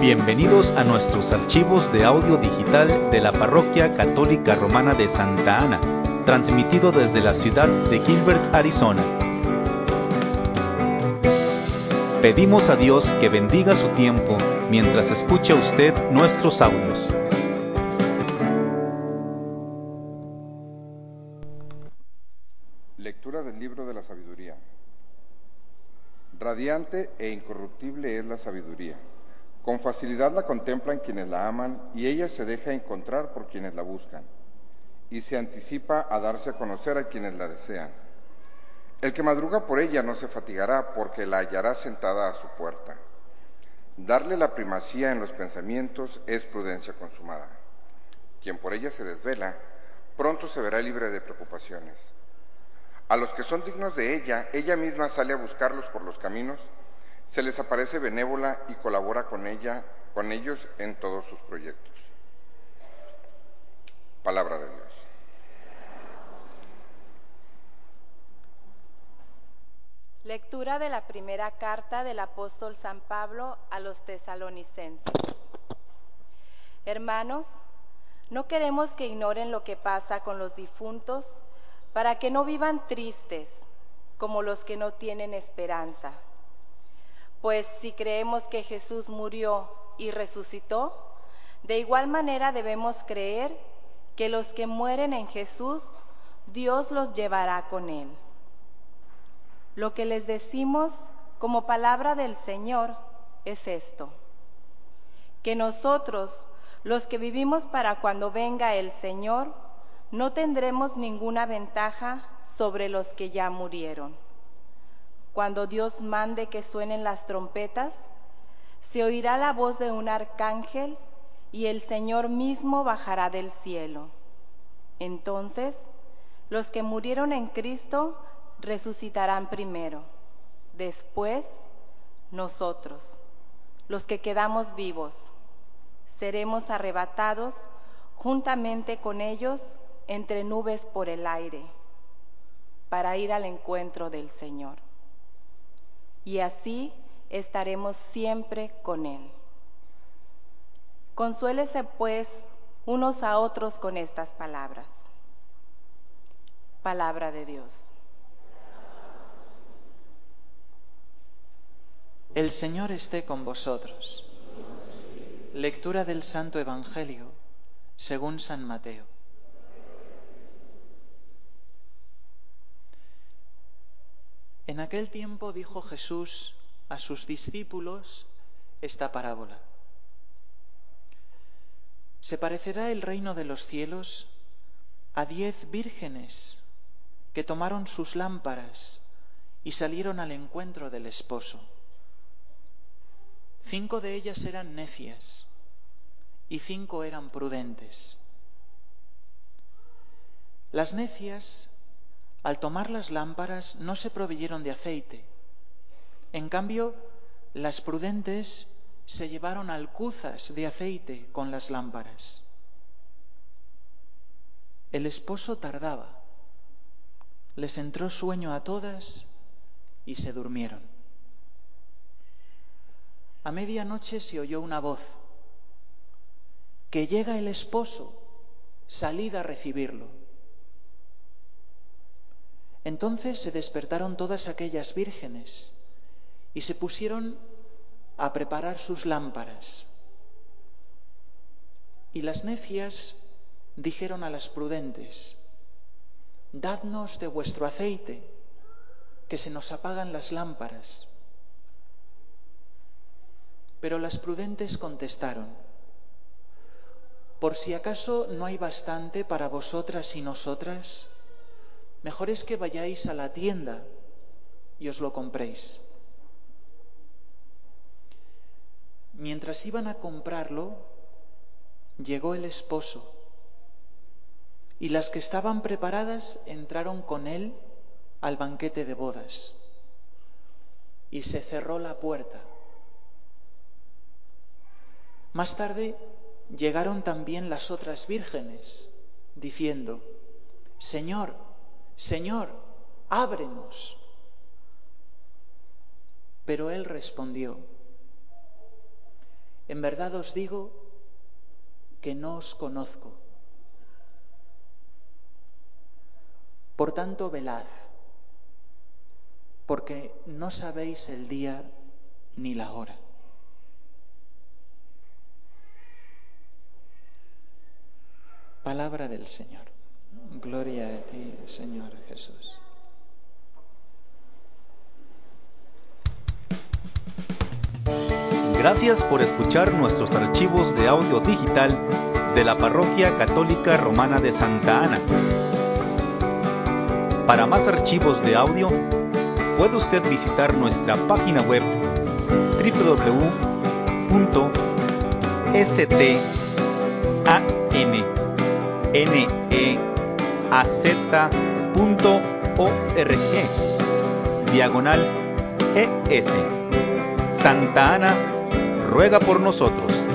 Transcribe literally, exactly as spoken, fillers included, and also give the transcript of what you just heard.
Bienvenidos a nuestros archivos de audio digital de la Parroquia Católica Romana de Santa Ana, transmitido desde la ciudad de Gilbert, Arizona. Pedimos a Dios que bendiga su tiempo mientras escucha usted nuestros audios. Lectura del libro de la sabiduría. Radiante e incorruptible es la sabiduría. Con facilidad la contemplan quienes la aman y ella se deja encontrar por quienes la buscan y se anticipa a darse a conocer a quienes la desean. El que madruga por ella no se fatigará porque la hallará sentada a su puerta. Darle la primacía en los pensamientos es prudencia consumada. Quien por ella se desvela, pronto se verá libre de preocupaciones. A los que son dignos de ella, ella misma sale a buscarlos por los caminos, se les aparece benévola y colabora con ella, con ellos en todos sus proyectos. Palabra de Dios. Lectura de la primera carta del apóstol San Pablo a los tesalonicenses. Hermanos, no queremos que ignoren lo que pasa con los difuntos, para que no vivan tristes, como los que no tienen esperanza. Pues si creemos que Jesús murió y resucitó, de igual manera debemos creer que los que mueren en Jesús, Dios los llevará con Él. Lo que les decimos como palabra del Señor es esto: que nosotros, los que vivimos para cuando venga el Señor, no tendremos ninguna ventaja sobre los que ya murieron. Cuando Dios mande que suenen las trompetas, se oirá la voz de un arcángel y el Señor mismo bajará del cielo. Entonces, los que murieron en Cristo resucitarán primero. Después, nosotros, los que quedamos vivos, seremos arrebatados juntamente con ellos entre nubes por el aire, para ir al encuentro del Señor. Y así estaremos siempre con Él. Consuélese, pues, unos a otros con estas palabras. Palabra de Dios. El Señor esté con vosotros. Lectura del Santo Evangelio según San Mateo. En aquel tiempo dijo Jesús a sus discípulos esta parábola. Se parecerá el reino de los cielos a diez vírgenes que tomaron sus lámparas y salieron al encuentro del esposo. Cinco de ellas eran necias y cinco eran prudentes. Las necias, al tomar las lámparas, no se proveyeron de aceite. En cambio, las prudentes se llevaron alcuzas de aceite con las lámparas. El esposo tardaba. Les entró sueño a todas y se durmieron. A medianoche se oyó una voz: que llega el esposo, salid a recibirlo. Entonces se despertaron todas aquellas vírgenes y se pusieron a preparar sus lámparas. Y las necias dijeron a las prudentes: dadnos de vuestro aceite, que se nos apagan las lámparas. Pero las prudentes contestaron: por si acaso no hay bastante para vosotras y nosotras, mejor es que vayáis a la tienda y os lo compréis. Mientras iban a comprarlo, llegó el esposo, y las que estaban preparadas entraron con él al banquete de bodas, y se cerró la puerta. Más tarde llegaron también las otras vírgenes, diciendo: Señor, Señor, ábrenos. Pero él respondió: En verdad os digo que no os conozco. Por tanto, velad, porque no sabéis el día ni la hora. Palabra del Señor. Gloria a ti, Señor Jesús. Gracias por escuchar nuestros archivos de audio digital de la Parroquia Católica Romana de Santa Ana. Para más archivos de audio, puede usted visitar nuestra página web doble u doble u doble u punto estaneaz punto org diagonal es. Santa Ana ruega por nosotros.